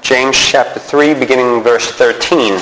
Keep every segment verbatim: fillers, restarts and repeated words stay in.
James chapter three, beginning in verse thirteen.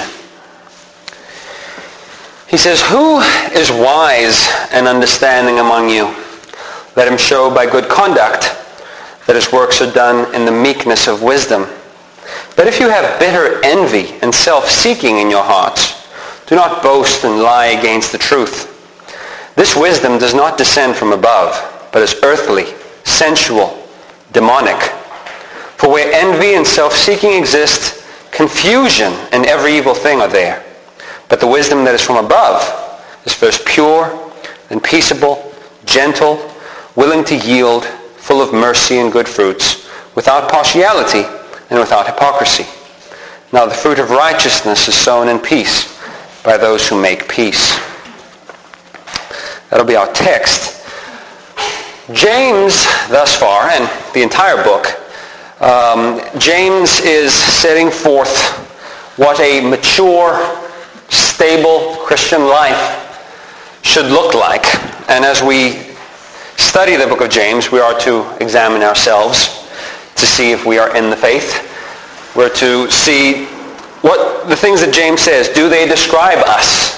He says, "Who is wise and understanding among you? Let him show by good conduct that his works are done in the meekness of wisdom. But if you have bitter envy and self-seeking in your hearts, do not boast and lie against the truth. This wisdom does not descend from above, but is earthly, sensual, demonic. For where envy and self-seeking exist, confusion and every evil thing are there. But the wisdom that is from above is first pure, then peaceable, gentle, willing to yield, full of mercy and good fruits, without partiality and without hypocrisy. Now the fruit of righteousness is sown in peace by those who make peace." That'll be our text. James, thus far, and the entire book, um, James is setting forth what a mature, stable Christian life should look like. And as we study the book of James, we are to examine ourselves to see if we are in the faith. We're to see what the things that James says, do they describe us?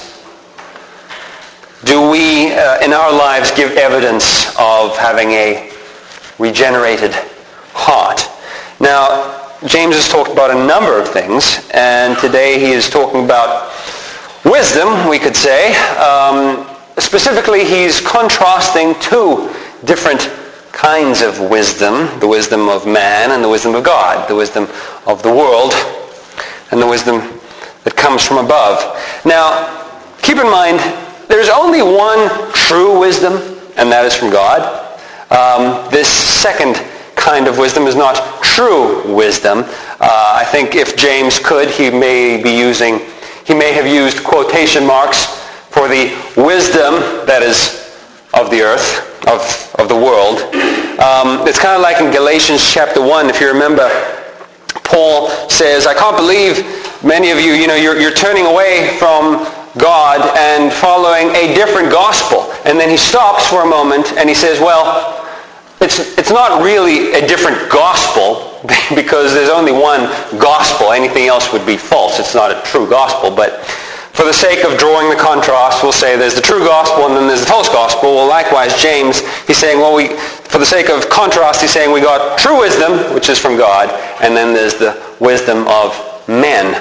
Do we, uh, in our lives, give evidence of having a regenerated heart? Now, James has talked about a number of things, and today he is talking about wisdom, we could say. Um, specifically, he's contrasting two different kinds of wisdom, the wisdom of man and the wisdom of God, the wisdom of the world and the wisdom that comes from above. Now, keep in mind, there's only one true wisdom, and that is from God. Um, this second kind of wisdom is not true wisdom. Uh, I think if James could, he may be using, he may have used quotation marks for the wisdom that is of the earth, of, of the world. Um, it's kind of like in Galatians chapter one, if you remember, Paul says, I can't believe many of you, you know, you're, you're turning away from God and following a different gospel. And then he stops for a moment and he says, well, it's, it's not really a different gospel because there's only one gospel. Anything else would be false. It's not a true gospel. But for the sake of drawing the contrast, we'll say there's the true gospel and then there's the false gospel. Well, likewise, James, he's saying, well, we, for the sake of contrast, he's saying we got true wisdom, which is from God, and then there's the wisdom of men.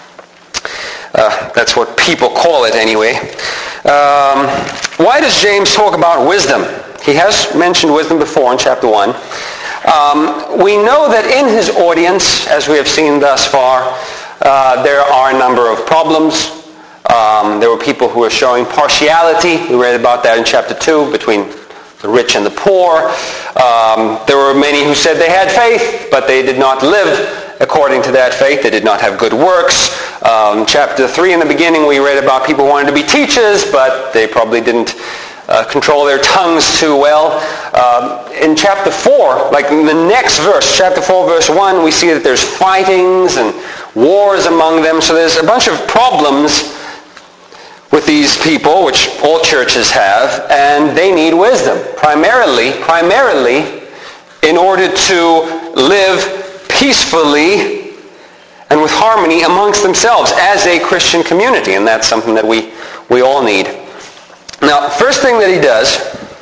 Uh, that's what people call it anyway. Um, why does James talk about wisdom? He has mentioned wisdom before in chapter one. Um, we know that in his audience, as we have seen thus far, uh, there are a number of problems. Um, there were people who were showing partiality. We read about that in chapter two, between the rich and the poor. Um, there were many who said they had faith, but they did not live according to that faith. They did not have good works. Um, chapter three, in the beginning, we read about people who wanted to be teachers, but they probably didn't uh, control their tongues too well. Um, in chapter four, like in the next verse, chapter four, verse one, we see that there's fightings and wars among them. So there's a bunch of problems with these people, which all churches have, and they need wisdom, primarily, primarily in order to live peacefully and with harmony amongst themselves as a Christian community, and that's something that we, we all need. Now, first thing that he does,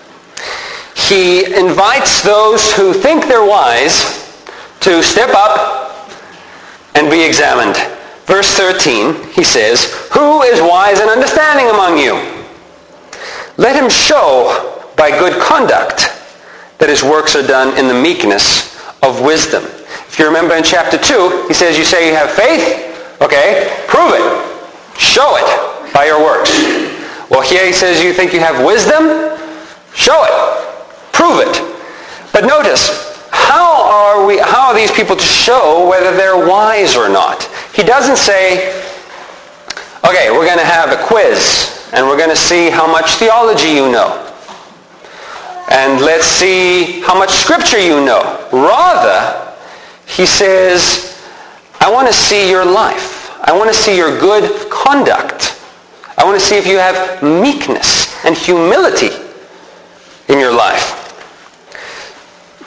he invites those who think they're wise to step up and be examined. Verse thirteen, he says, "Who is wise and understanding among you? Let him show by good conduct that his works are done in the meekness of wisdom." If you remember in chapter two, he says, you say you have faith? Okay, prove it. Show it by your works. Well, here he says you think you have wisdom? Show it. Prove it. But notice, how are we? How are these people to show whether they're wise or not? He doesn't say, okay, we're going to have a quiz, and we're going to see how much theology you know. And let's see how much scripture you know. Rather, he says, I want to see your life. I want to see your good conduct. I want to see if you have meekness and humility in your life.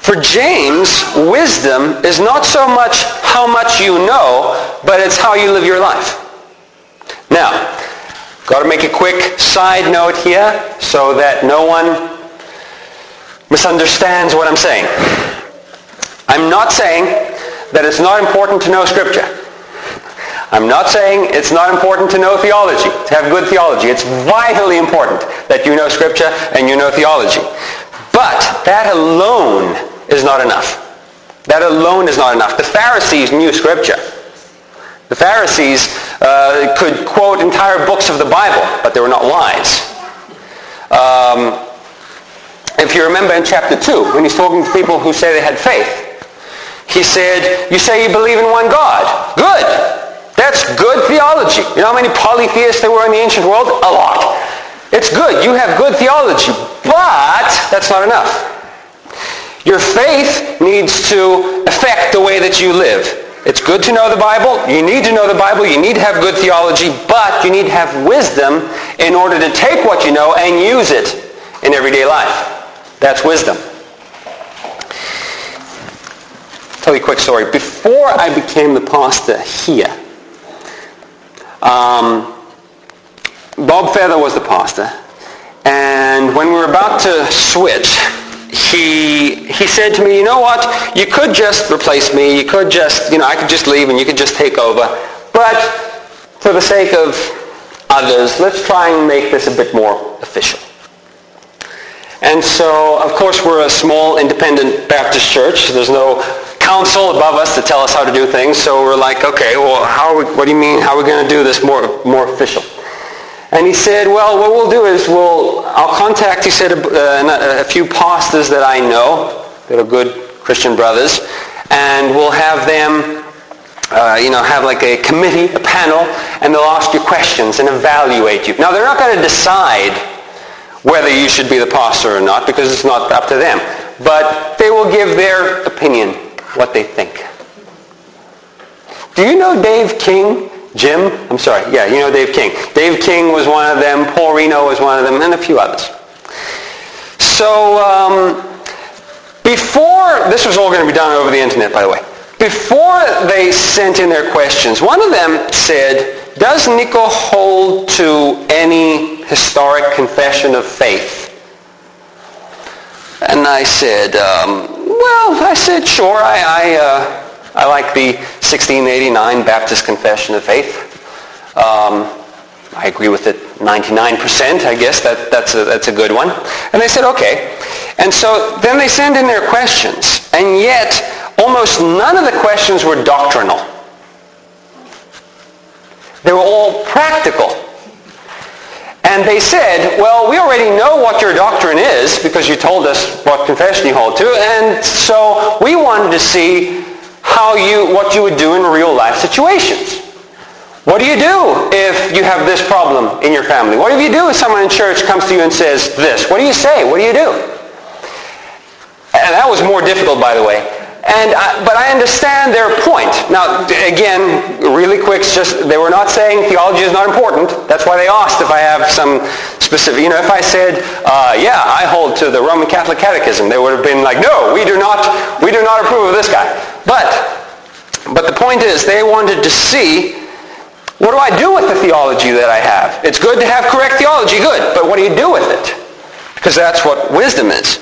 For James, wisdom is not so much how much you know, but it's how you live your life. Now, got to make a quick side note here so that no one misunderstands what I'm saying. I'm not saying that it's not important to know Scripture. I'm not saying it's not important to know theology, to have good theology. It's vitally important that you know Scripture and you know theology. But that alone is not enough. That alone is not enough. The Pharisees knew Scripture. The Pharisees uh, could quote entire books of the Bible, but they were not wise. Um, if you remember in chapter two, when he's talking to people who say they had faith, he said, you say you believe in one God. Good. That's good theology. You know how many polytheists there were in the ancient world? A lot. It's good. You have good theology. But that's not enough. Your faith needs to affect the way that you live. It's good to know the Bible. You need to know the Bible. You need to have good theology. But you need to have wisdom in order to take what you know and use it in everyday life. That's wisdom. I'll tell you a quick story. Before I became the pastor here, um, Bob Feather was the pastor. And when we were about to switch, He he said to me, you know what, you could just replace me, you could just, you know, I could just leave and you could just take over, but for the sake of others, let's try and make this a bit more official. And so, of course, we're a small independent Baptist church, there's no council above us to tell us how to do things, so we're like, okay, well, how are we, what do you mean, how are we going to do this more more official? And he said, well, what we'll do is we'll, I'll contact, he said, a, a few pastors that I know that are good Christian brothers, and we'll have them, uh, you know, have like a committee, a panel, and they'll ask you questions and evaluate you. Now, they're not going to decide whether you should be the pastor or not, because it's not up to them. But they will give their opinion, what they think. Do you know Dave King? Jim, I'm sorry, yeah, you know Dave King. Dave King was one of them, Paul Reno was one of them, and a few others. So, um, before, this was all going to be done over the internet, by the way. Before they sent in their questions, one of them said, does Nico hold to any historic confession of faith? And I said, um, well, I said, sure, I... I uh, I like the sixteen eighty-nine Baptist Confession of Faith. Um, I agree with it ninety-nine percent, I guess. That, that's, a, that's a good one. And they said, okay. And so then they send in their questions. And yet, almost none of the questions were doctrinal. They were all practical. And they said, well, we already know what your doctrine is because you told us what confession you hold to. And so we wanted to see how you, what you would do in real life situations. What do you do if you have this problem in your family? What do you do if someone in church comes to you and says this? What do you say? What do you do? And that was more difficult, by the way. And I, but I understand their point. Now, again, really quick, just they were not saying theology is not important. That's why they asked if I have some specific. You know, if I said, uh, yeah, I hold to the Roman Catholic Catechism, they would have been like, no, we do not, we do not approve of this guy. But, but the point is, they wanted to see, what do I do with the theology that I have? It's good to have correct theology, good, but what do you do with it? Because that's what wisdom is.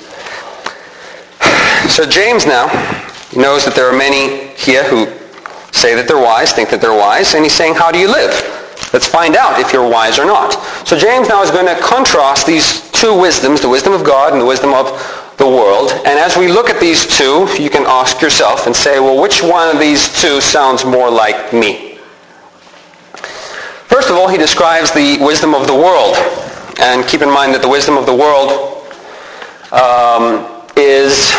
So James now knows that there are many here who say that they're wise, think that they're wise, and he's saying, how do you live? Let's find out if you're wise or not. So James now is going to contrast these two wisdoms, the wisdom of God and the wisdom of the world. And as we look at these two, you can ask yourself and say, well, which one of these two sounds more like me? First of all, he describes the wisdom of the world. And keep in mind that the wisdom of the world um, is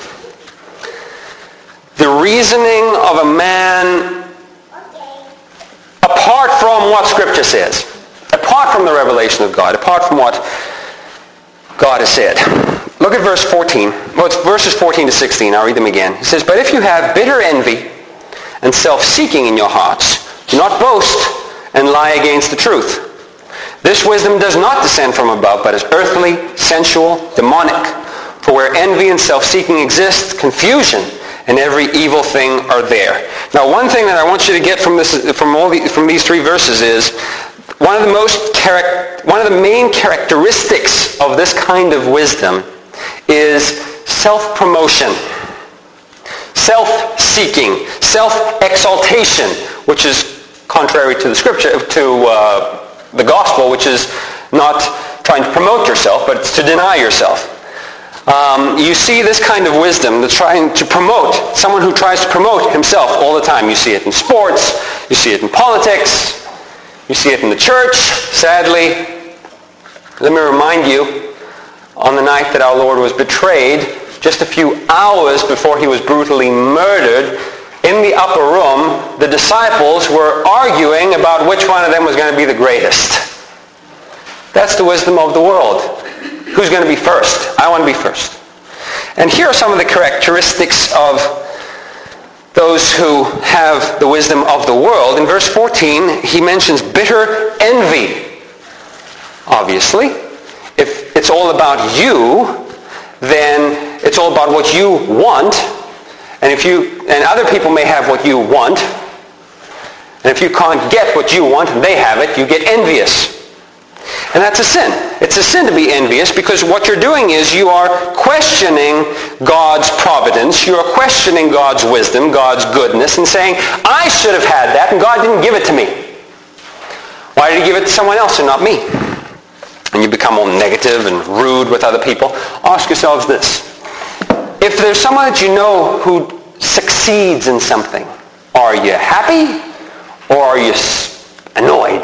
the reasoning of a man apart from what Scripture says, apart from the revelation of God, apart from what God has said. Look at verse fourteen. Well, it's verses fourteen to sixteen. I'll read them again. He says, but if you have bitter envy and self-seeking in your hearts, do not boast and lie against the truth. This wisdom does not descend from above, but is earthly, sensual, demonic. For where envy and self-seeking exist, confusion and every evil thing are there. Now, one thing that I want you to get from this, from all the, from these three verses is one of the most charac- one of the main characteristics of this kind of wisdom is self-promotion, self-seeking, self-exaltation, which is contrary to the scripture, to uh, the gospel, which is not trying to promote yourself, but it's to deny yourself. Um, you see this kind of wisdom that's trying to promote, someone who tries to promote himself all the time. You see it in sports, you see it in politics, you see it in the church, sadly. Let me remind you, on the night that our Lord was betrayed, just a few hours before he was brutally murdered, in the upper room, the disciples were arguing about which one of them was going to be the greatest. That's the wisdom of the world. Who's going to be first? I want to be first. And here are some of the characteristics of those who have the wisdom of the world. In verse fourteen, he mentions bitter envy. Obviously, if it's all about you, then it's all about what you want. And if you and other people may have what you want. And if you can't get what you want and they have it, you get envious. And that's a sin. It's a sin to be envious because what you're doing is you are questioning God's providence. You are questioning God's wisdom, God's goodness, and saying, I should have had that and God didn't give it to me. Why did he give it to someone else and not me? And you become all negative and rude with other people. Ask yourselves this. If there's someone that you know who succeeds in something, are you happy or are you annoyed?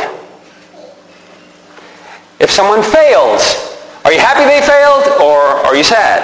If someone fails, are you happy they failed or are you sad?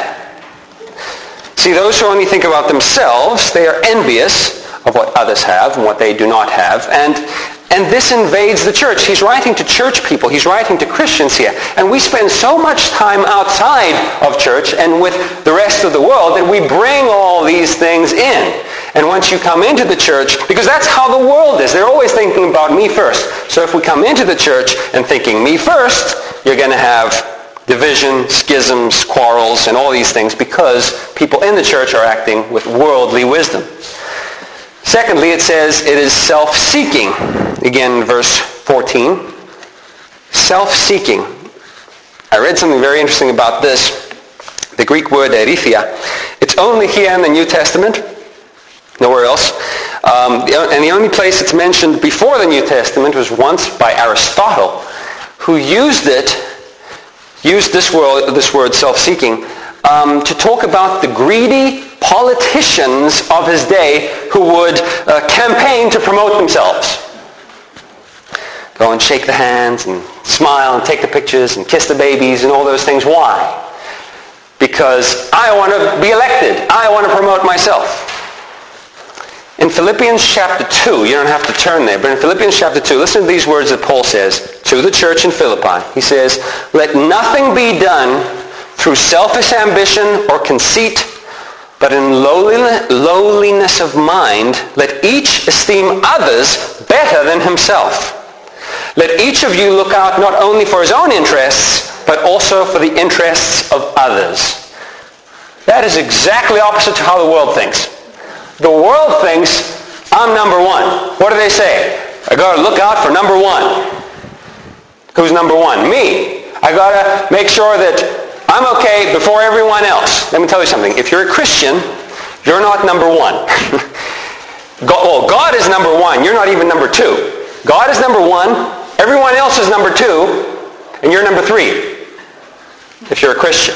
See, those who only think about themselves, they are envious of what others have and what they do not have. And, and this invades the church. He's writing to church people. He's writing to Christians here. And we spend so much time outside of church and with the rest of the world that we bring all these things in. And once you come into the church, because that's how the world is. They're always thinking about me first. So if we come into the church and thinking me first, you're going to have division, schisms, quarrels, and all these things because people in the church are acting with worldly wisdom. Secondly, it says it is self-seeking. Again, verse fourteen. Self-seeking. I read something very interesting about this. The Greek word erithia. It's only here in the New Testament. Nowhere else. Um, and the only place it's mentioned before the New Testament was once by Aristotle, who used it, used this word, this word self-seeking, um, to talk about the greedy politicians of his day who would uh, campaign to promote themselves. Go and shake the hands and smile and take the pictures and kiss the babies and all those things. Why? Because I want to be elected. I want to promote myself. In Philippians chapter two, you don't have to turn there, but in Philippians chapter two, listen to these words that Paul says to the church in Philippi. He says, let nothing be done through selfish ambition or conceit, but in lowliness of mind, let each esteem others better than himself. Let each of you look out not only for his own interests, but also for the interests of others. That is exactly opposite to how the world thinks. The world thinks, I'm number one. What do they say? I got to look out for number one. Who's number one? Me. I got to make sure that I'm okay before everyone else. Let me tell you something. If you're a Christian, you're not number one. God, well, God is number one. You're not even number two. God is number one. Everyone else is number two. And you're number three. If you're a Christian.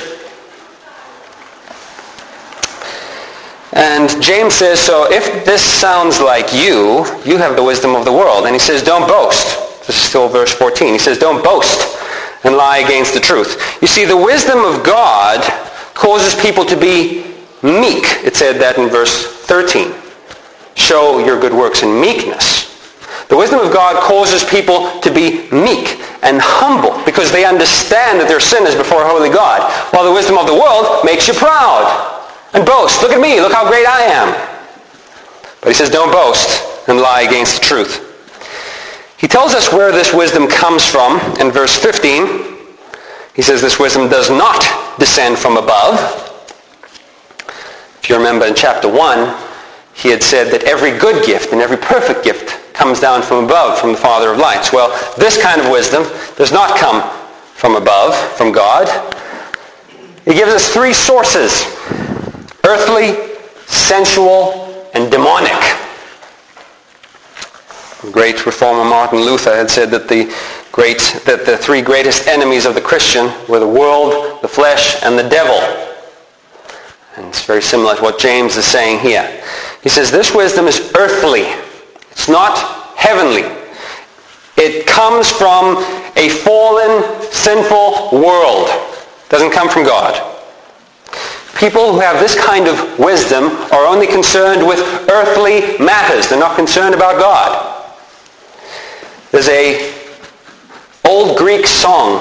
And James says, so if this sounds like you, you have the wisdom of the world. And he says, don't boast. This is still verse fourteen. He says, don't boast and lie against the truth. You see, the wisdom of God causes people to be meek. It said that in verse thirteen. Show your good works in meekness. The wisdom of God causes people to be meek and humble because they understand that they're sinners before a holy God. While the wisdom of the world makes you proud and boast. Look at me. Look how great I am. But he says, don't boast and lie against the truth. He tells us where this wisdom comes from in verse fifteen. He says this wisdom does not descend from above. If you remember in chapter one, he had said that every good gift and every perfect gift comes down from above, from the Father of lights. Well, this kind of wisdom does not come from above, from God. He gives us three sources: earthly, sensual, and demonic. The great reformer Martin Luther had said that the great that the three greatest enemies of the Christian were the world, the flesh, and the devil. And it's very similar to what James is saying here. He says this wisdom is earthly. It's not heavenly. It comes from a fallen, sinful world. It doesn't come from God. People who have this kind of wisdom are only concerned with earthly matters. They're not concerned about God. There's a old Greek song,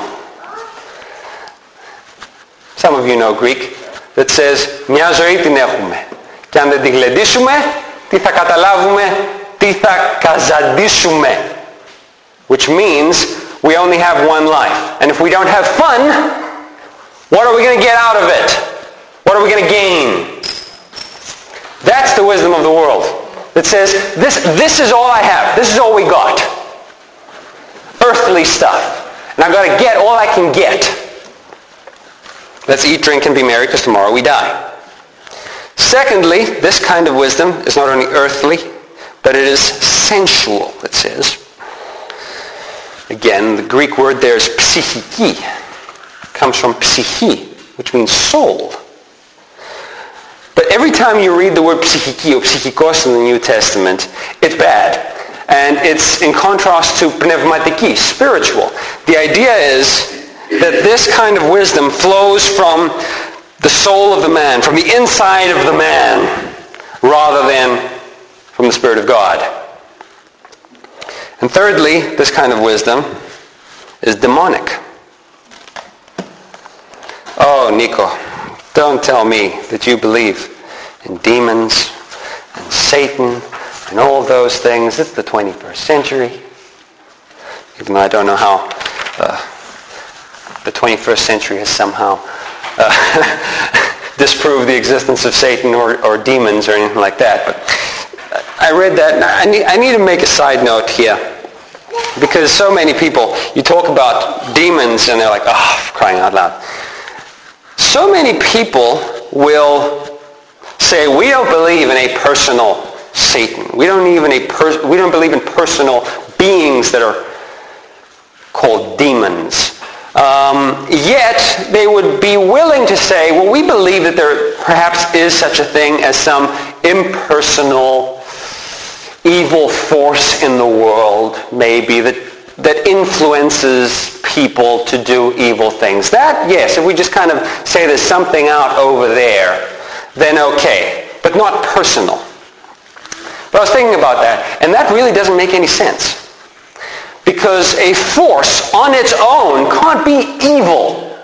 some of you know Greek, that says «Μια ζωή την έχουμε και αν δεν τη γλεντήσουμε, τι θα καταλάβουμε, τι θα καζαντήσουμε», which means we only have one life. And if we don't have fun, what are we going to get out of it? What are we going to gain? That's the wisdom of the world. That says, this, this is all I have. This is all we got. Earthly stuff. And I've got to get all I can get. Let's eat, drink, and be merry, because tomorrow we die. Secondly, this kind of wisdom is not only earthly, but it is sensual, it says. Again, the Greek word there is psychiki. It comes from psyche, which means soul. But every time you read the word psychiki or psychikos in the New Testament, it's bad. And it's in contrast to pneumatiki, spiritual. The idea is that this kind of wisdom flows from the soul of the man, from the inside of the man, rather than from the Spirit of God. And thirdly, this kind of wisdom is demonic. Oh, Nico, don't tell me that you believe in demons and Satan and all those things. It's the twenty-first century. Even though I don't know how uh, the twenty-first century has somehow uh, disproved the existence of Satan or, or demons or anything like that. But I read that, and I need, I need to make a side note here. Because so many people, you talk about demons and they're like, oh, crying out loud. So many people will say, we don't believe in a personal Satan. We don't even a pers- we don't believe in personal beings that are called demons. Um, yet they would be willing to say, well, we believe that there perhaps is such a thing as some impersonal evil force in the world, maybe, that that influences people to do evil things. That, yes, if we just kind of say there's something out over there, then okay, but not personal. But I was thinking about that, and that really doesn't make any sense. Because a force on its own can't be evil.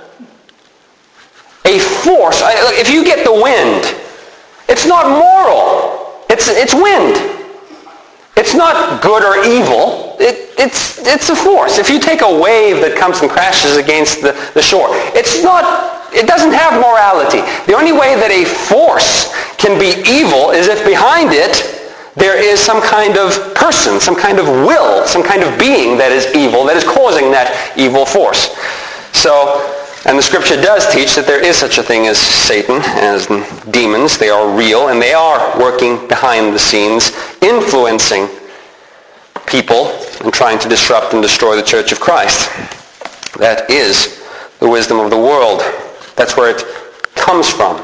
A force, if you get the wind, it's not moral. It's, it's wind. It's not good or evil. It, it's, it's a force. If you take a wave that comes and crashes against the, the shore, it's not, it doesn't have morality. The only way that a force can be evil is if behind it there is some kind of person, some kind of will, some kind of being that is evil, that is causing that evil force. So, and the scripture does teach that there is such a thing as Satan, as demons. They are real, and they are working behind the scenes, influencing people and trying to disrupt and destroy the Church of Christ. That is the wisdom of the world. That's where it comes from.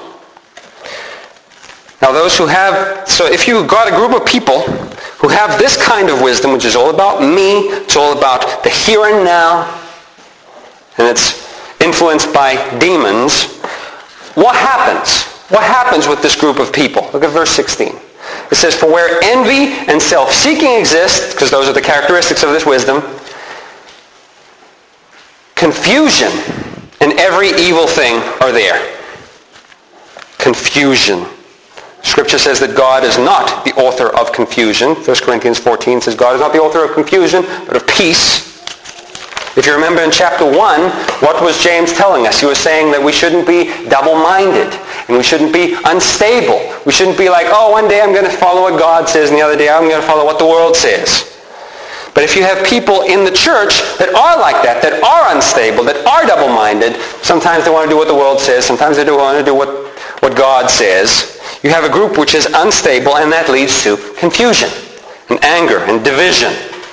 Now those who have, so if you've got a group of people who have this kind of wisdom, which is all about me, it's all about the here and now, and it's influenced by demons, what happens? What happens with this group of people? Look at verse sixteen. It says, for where envy and self-seeking exist, because those are the characteristics of this wisdom, confusion and every evil thing are there. Confusion. Scripture says that God is not the author of confusion. First Corinthians fourteen says God is not the author of confusion, but of peace. If you remember in chapter one, what was James telling us? He was saying that we shouldn't be double-minded. And we shouldn't be unstable. We shouldn't be like, oh, one day I'm going to follow what God says, and the other day I'm going to follow what the world says. But if you have people in the church that are like that, that are unstable, that are double-minded, sometimes they want to do what the world says, sometimes they do want to do what, what God says. You have a group which is unstable, and that leads to confusion and anger and division.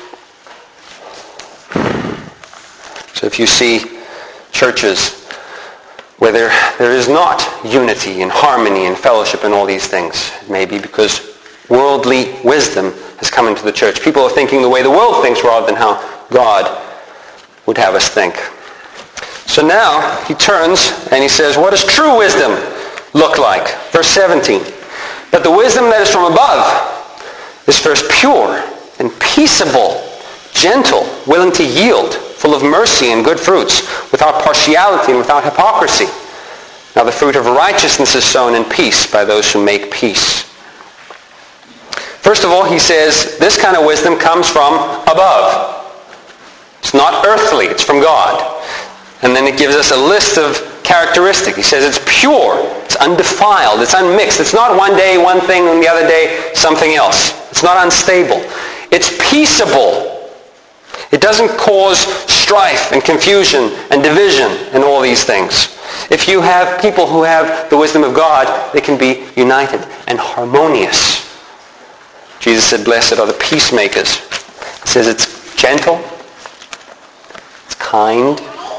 So if you see churches where there, there is not unity and harmony and fellowship and all these things, it may be because worldly wisdom has come into the church. People are thinking the way the world thinks rather than how God would have us think. So now he turns and he says, what does true wisdom look like? Verse seventeen. But the wisdom that is from above is first pure and peaceable, gentle, willing to yield, full of mercy and good fruits, without partiality and without hypocrisy. Now the fruit of righteousness is sown in peace by those who make peace. First of all, he says this kind of wisdom comes from above. It's not earthly, it's from God. And then it gives us a list of characteristics. He says it's pure, it's undefiled, it's unmixed. It's not one day one thing and the other day something else. It's not unstable. It's peaceable. It doesn't cause strife and confusion and division and all these things. If you have people who have the wisdom of God, they can be united and harmonious. Jesus said, blessed are the peacemakers. It says it's gentle, it's kind.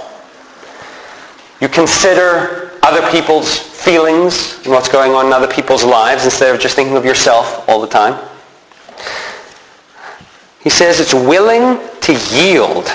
You consider other people's feelings and what's going on in other people's lives instead of just thinking of yourself all the time. He says it's willing to yield.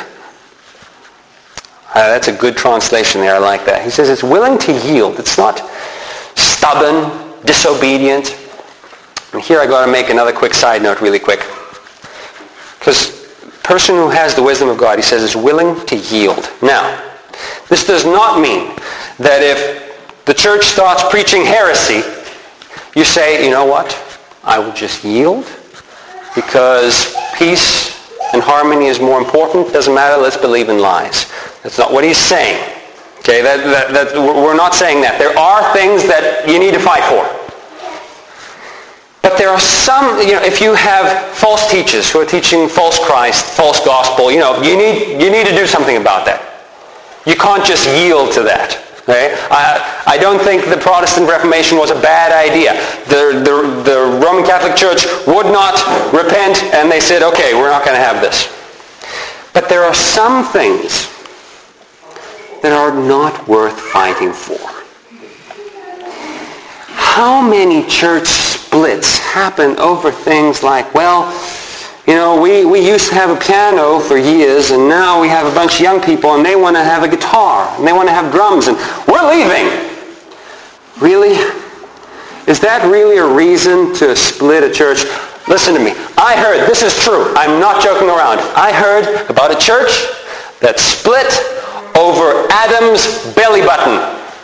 Uh, that's a good translation there. I like that. He says it's willing to yield. It's not stubborn, disobedient. And here I got to make another quick side note really quick. Because the person who has the wisdom of God, he says, is willing to yield. Now, this does not mean that if the church starts preaching heresy, you say, you know what? I will just yield because peace and harmony is more important. Doesn't matter, let's believe in lies. That's not what he's saying. Okay, that, that, that, we're not saying that. There are things that you need to fight for. But there are some, you know, if you have false teachers who are teaching false Christ, false gospel, you know, you need, you need to do something about that. You can't just yield to that. Okay? I, I don't think the Protestant Reformation was a bad idea. The, the, the Roman Catholic Church would not repent, and they said, okay, we're not going to have this. But there are some things that are not worth fighting for. How many church splits happen over things like, well, you know, we, we used to have a piano for years, and now we have a bunch of young people, and they want to have a guitar, and they want to have drums, and we're leaving. Really? Is that really a reason to split a church? Listen to me. I heard, this is true, I'm not joking around. I heard about a church that split over Adam's belly button.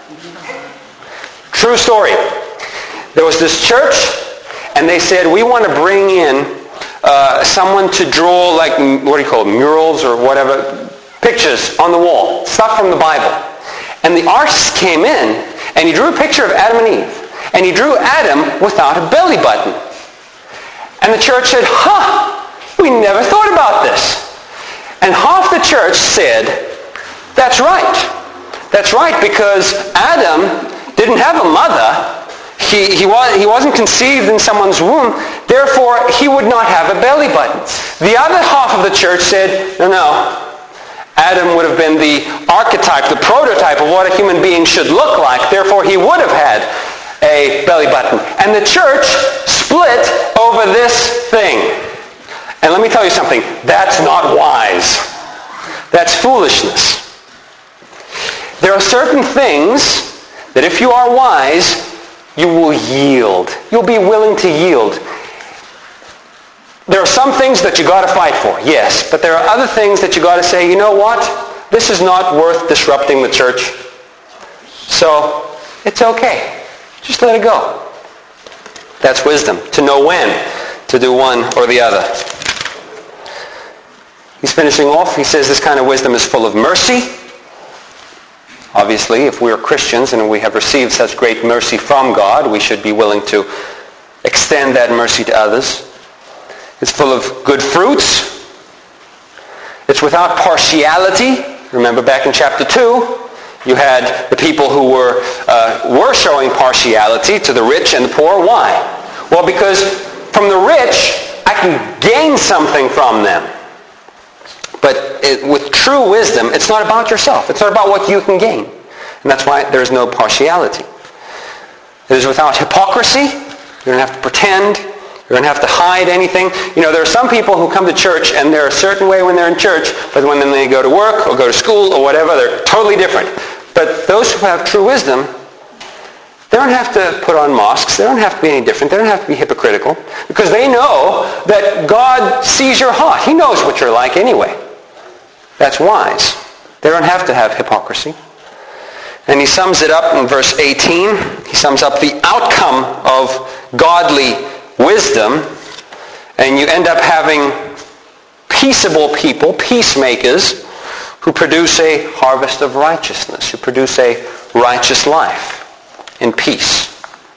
True story. There was this church, and they said, we want to bring in uh, someone to draw, like, what do you call it, murals or whatever, pictures on the wall, stuff from the Bible. And the artist came in, and he drew a picture of Adam and Eve. And he drew Adam without a belly button. And the church said, huh, we never thought about this. And half the church said, that's right. That's right, because Adam didn't have a mother. He, he, was, he wasn't conceived in someone's womb. Therefore, he would not have a belly button. The other half of the church said, no, no. Adam would have been the archetype, the prototype of what a human being should look like. Therefore, he would have had a belly button. And the church split over this thing. And let me tell you something. That's not wise. That's foolishness. There are certain things that if you are wise, you will yield. You'll be willing to yield. There are some things that you got to fight for, yes, but there are other things that you got to say, you know what? This is not worth disrupting the church. So, it's okay. Just let it go. That's wisdom, to know when to do one or the other. He's finishing off. He says this kind of wisdom is full of mercy. Obviously, if we are Christians and we have received such great mercy from God, we should be willing to extend that mercy to others. It's full of good fruits. It's without partiality. Remember back in chapter two, you had the people who were uh, were showing partiality to the rich and the poor. Why? Well, because from the rich, I can gain something from them. But it, with true wisdom, it's not about yourself. It's not about what you can gain. And that's why there's no partiality. It is without hypocrisy. You don't have to pretend. You don't have to hide anything. You know, there are some people who come to church and they're a certain way when they're in church, but when they go to work or go to school or whatever, they're totally different. But those who have true wisdom, they don't have to put on masks. They don't have to be any different. They don't have to be hypocritical, because they know that God sees your heart. He knows what you're like anyway. That's wise. They don't have to have hypocrisy. And he sums it up in verse eighteen. He sums up the outcome of godly wisdom, and you end up having peaceable people, peacemakers, who produce a harvest of righteousness, who produce a righteous life in peace.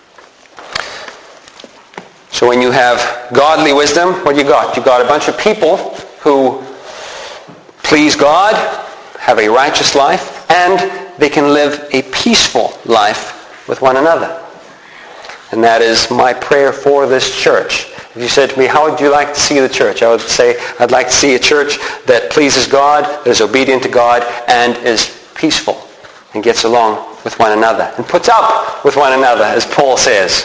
So when you have godly wisdom, what you got? You got a bunch of people who please God, have a righteous life, and they can live a peaceful life with one another. And that is my prayer for this church. If you said to me, how would you like to see the church? I would say, I'd like to see a church that pleases God, that is obedient to God, and is peaceful, and gets along with one another, and puts up with one another, as Paul says.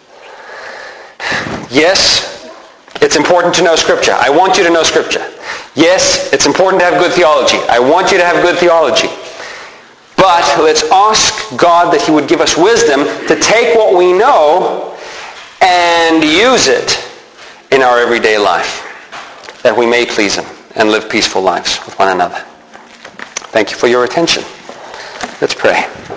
Yes, it's important to know Scripture. I want you to know Scripture. Yes, it's important to have good theology. I want you to have good theology. But let's ask God that he would give us wisdom to take what we know and use it in our everyday life, that we may please him and live peaceful lives with one another. Thank you for your attention. Let's pray.